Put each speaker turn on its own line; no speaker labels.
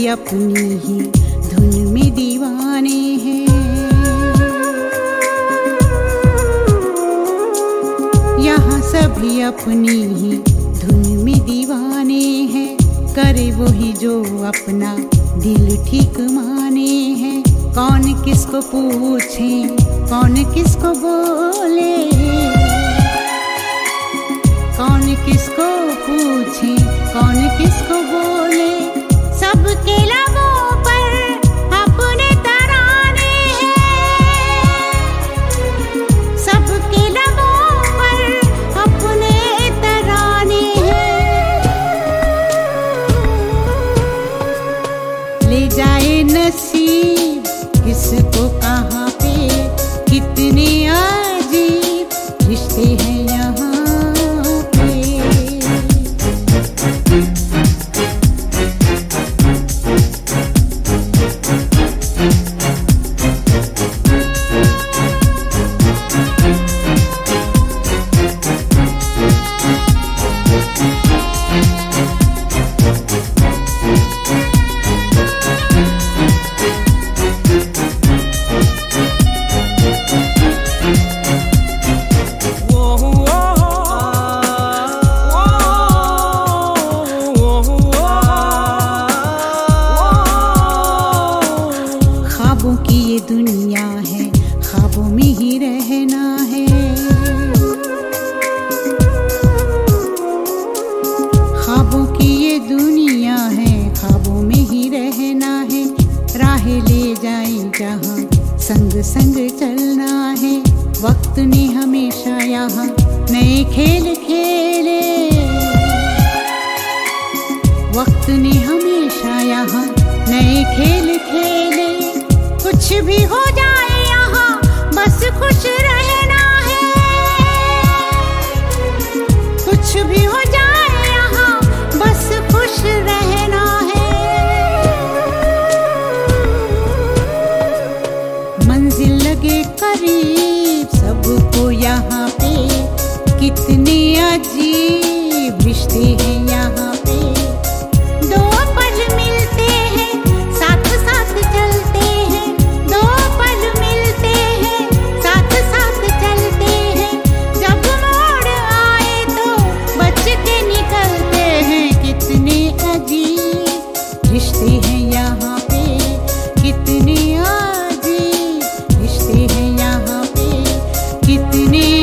अपनी ही धुन में दीवाने हैं। यहाँ सभी अपनी ही धुन में दीवाने हैं। करे वही जो अपना दिल ठीक माने हैं। कौन किसको पूछे, कौन किसको बोले, कौन किसको पूछे, कौन किसको बोले। सबके लबों पर अपने तराने हैं। सबके लबों पर अपने तराने हैं। ले जाए नसीब किसको कहाँ पे, कितने अजीब रिश्ते हैं यहाँ। ख्वाबों की ये दुनिया है, ख्वाबों में ही रहना है। ख्वाबों की ये दुनिया है, ख्वाबों में ही रहना है। राहें ले जाए जहाँ संग संग चलना है। वक्त ने हमेशा यहाँ नए खेल खेले। वक्त ने हमेशा यहाँ नए खेल खेले। कुछ भी हो जाए यहाँ बस खुश रहना है। कुछ भी हो जाए यहाँ बस खुश रहना है। मंजिल लगे करीब सबको यहाँ पे। कितने अजीब रिश्ते हैं यहाँ पे। दो पल मिलते हैं, साथ साथ चलते हैं। दो पल मिलते हैं, साथ साथ चलते हैं। जब मोड़ आए तो बच के निकलते हैं। कितने अजीब रिश्ते हैं यहाँ पे। कितने अजीब रिश्ते हैं यहाँ पे। कितने